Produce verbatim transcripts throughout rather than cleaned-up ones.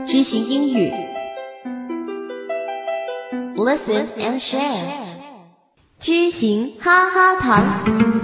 知行英语 Listen and share 知行哈哈堂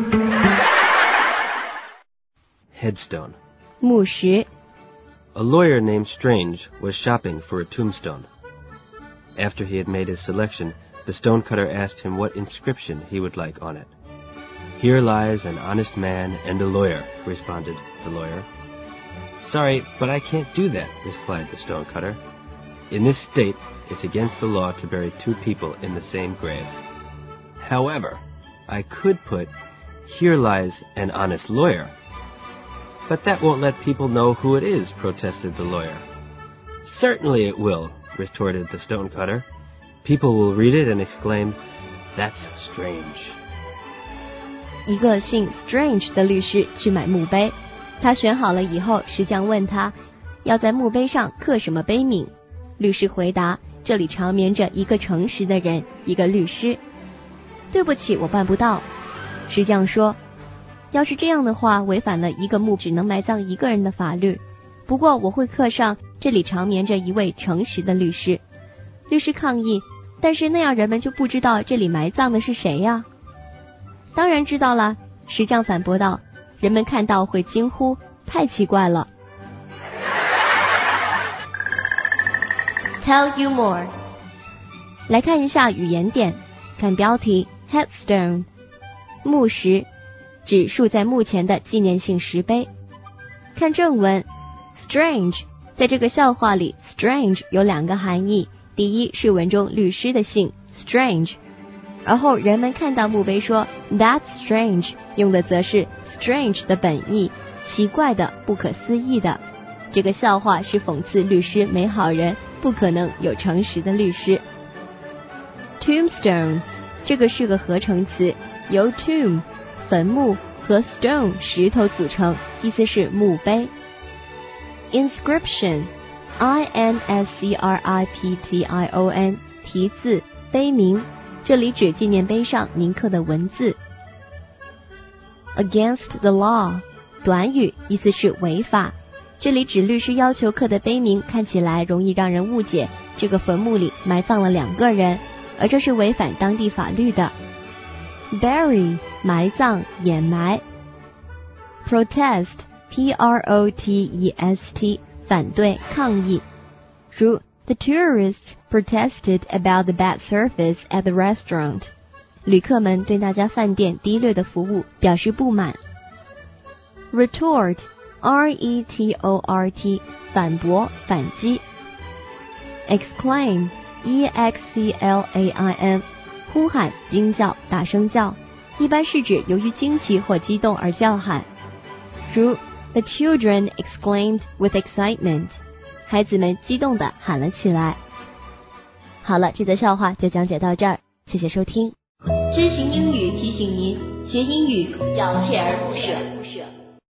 Headstone. 墓石 A lawyer named Strange was shopping for a tombstone. After he had made his selection, the stonecutter asked him what inscription he would like on it. Here lies an honest man and a lawyer, responded the lawyer. Sorry, but I can't do that, replied the stonecutter. In this state, it's against the law to bury two people in the same grave. However, I could put, here lies an honest lawyer. But that won't let people know who it is, protested the lawyer. Certainly it will, retorted the stonecutter. People will read it and exclaim, That's strange. 一个姓 Strange 的律师去买墓碑，他选好了以后，石匠问他要在墓碑上刻什么碑名。律师回答，这里长眠着一个诚实的人，一个律师。对不起，我办不到。石匠说，要是这样的话，违反了一个墓只能埋葬一个人的法律。不过我会刻上这里长眠着一位诚实的律师。律师抗议，但是那样人们就不知道这里埋葬的是谁呀？当然知道了，石匠反驳道，人们看到会惊呼，太奇怪了。Tell you more. 来看一下语言点，看标题 Headstone 墓石，指竖在墓前的纪念性石碑。看正文 Strange 在这个笑话里 Strange 有两个含义，第一是文中律师的姓 Strange， 而后人们看到墓碑说 That's strange 用的则是 Strange 的本意，奇怪的，不可思议的。这个笑话是讽刺律师没好人，不可能有诚实的律师。 Tombstone 这个是个合成词，由 tomb 坟墓和 stone 石头组成，意思是墓碑。 Inscription I N S C R I P T I O N 题字碑名，这里指纪念碑上铭刻的文字。 Against the law 短语，意思是违法，这里指律师要求刻的碑名看起来容易让人误解这个坟墓里埋葬了两个人，而这是违反当地法律的。 Bury 埋葬掩埋。 Protest P R O T E S T 反对抗议，如 The tourists protested about the bad service at the restaurant 旅客们对那家饭店低劣的服务表示不满。 Retort R E T O R T 反驳反击。 Exclaim E X C L A I M 呼喊惊叫大声叫，一般是指由于惊奇或激动而叫喊，如 The children exclaimed with excitement 孩子们激动地喊了起来。好了，这则笑话就讲解到这儿，谢谢收听。知行英语提醒您，学英语要锲而不舍。